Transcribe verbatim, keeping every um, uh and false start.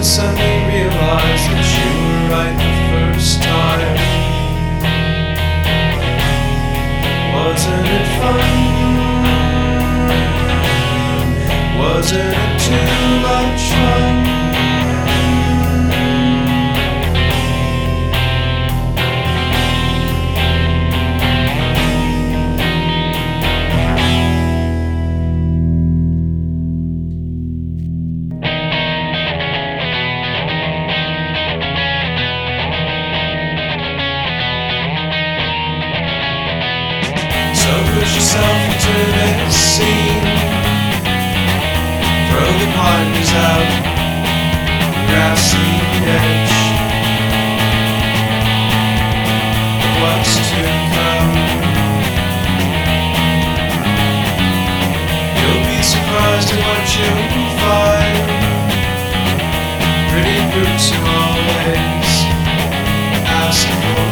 suddenly realize that you were right the first time. Wasn't it fun? Wasn't it too much fun? So push yourself into this scene. Throw the partners out, grassy edge of what's to come. You'll be surprised at what you'll find. Pretty brutes who always ask for